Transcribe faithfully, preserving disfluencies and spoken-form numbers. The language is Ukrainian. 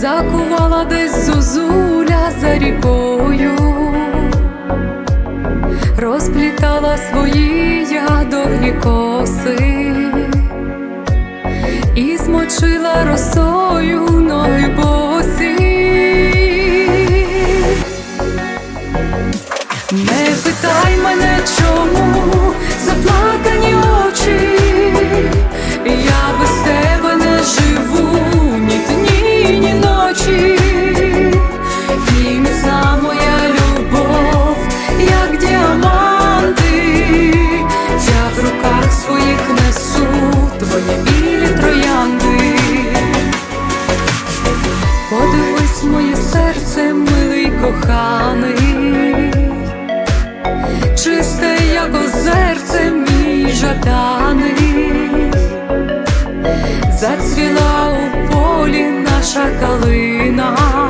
закувала десь зозуля за рікою, розплітала свої я довгі коси і змочила росою ноги босі. Не питай мене, чому заплакані очі, я без тебе не живу ні дні, ні ночі. І міцна моя любов, як діаманти, я в руках своїх несу твої білі троянди. Подивись, моє серце, милий коханий, чисте, як озерце, мій жаданий. Зацвіла у полі наша калина,